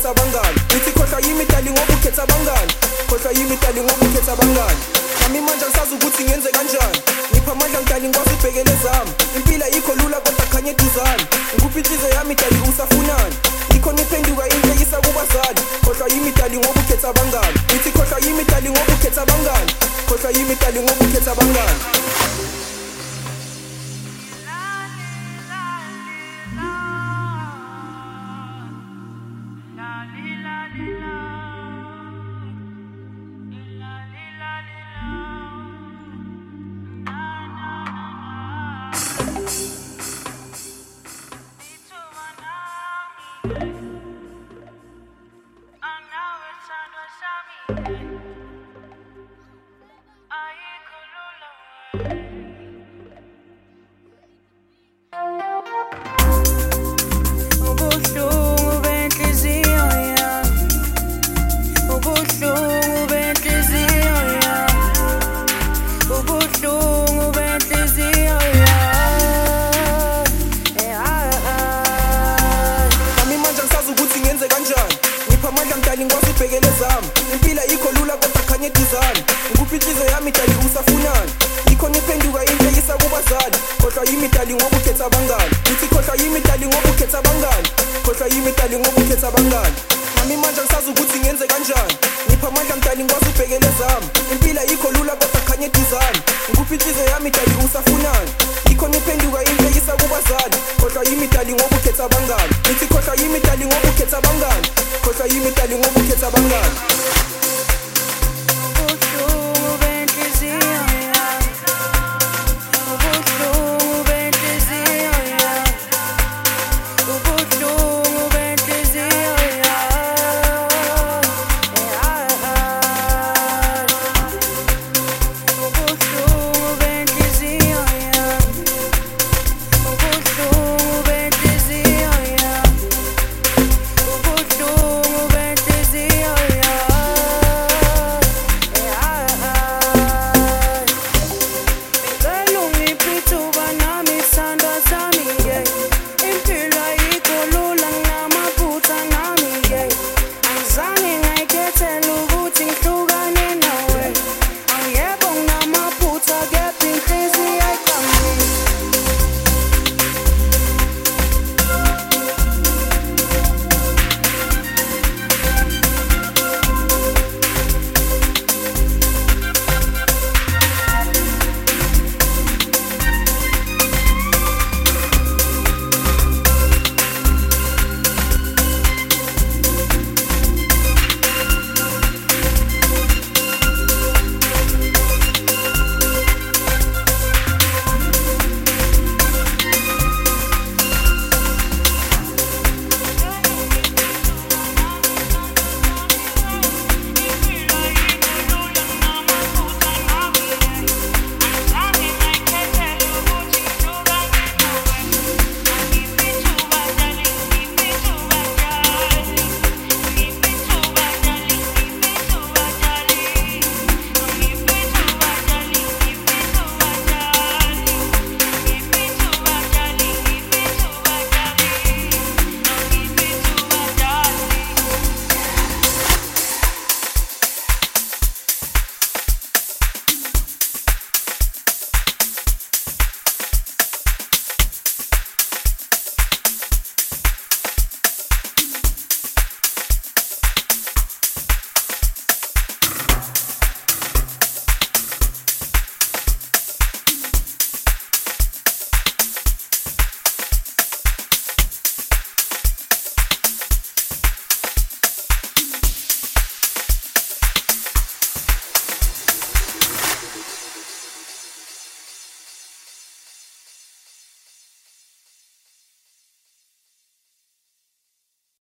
ukhetha abangani. Ngithi khohlwa yimi dali ngoba ukhetha abangani. Khohlwa yimi dali ngoba ukhetha abangani. Nami manje angisazi ukuthi ngenze kanjani. Ngipha amandla ngidali ngikwazi ubhekele zami. Impilo ayikho lula kodwa khanye eduzane. Ngikuphi inhliziyo yami dali usafunani. Ngikhona iphenduka inhlekisa kubazali. Khohlwa yimi dali ngoba ukhetha abangani. Ngithi khohlwa yimi dali ngoba ukhetha abangani. Khohlwa yimi dali ngoba ukhetha abangani. Ngibhekele zami impilo ayikho lula kodwa khanye eduzane. Ngikuphi inhliziyo yami dali usafunani. Ngikhona iphenduka inhlekisa kubazali. Khohlwa yimi dali ngoba ukhetha abangani. Ngithi khohlwa yimi dali ngoba ukhetha abangani. Khohlwa yimi dali ngoba ukhetha abangani. Nami manje angisazi ukuthi ngenze kanjani. Ngipha amandla ngidali ngikwazi ubhekele zami. Impilo ayikho lula kodwa khanye eduzane. Ngikuphi inhliziyo yami dali usafunani. Ngikhona iphenduka inhlekisa kubazali. Khohlwa yimi dali ngoba ukhetha abangani. Ngithi khohlwa yimi dali ngoba ukhetha abangani. Khohlwa yimi dali ngoba ukhetha abangani.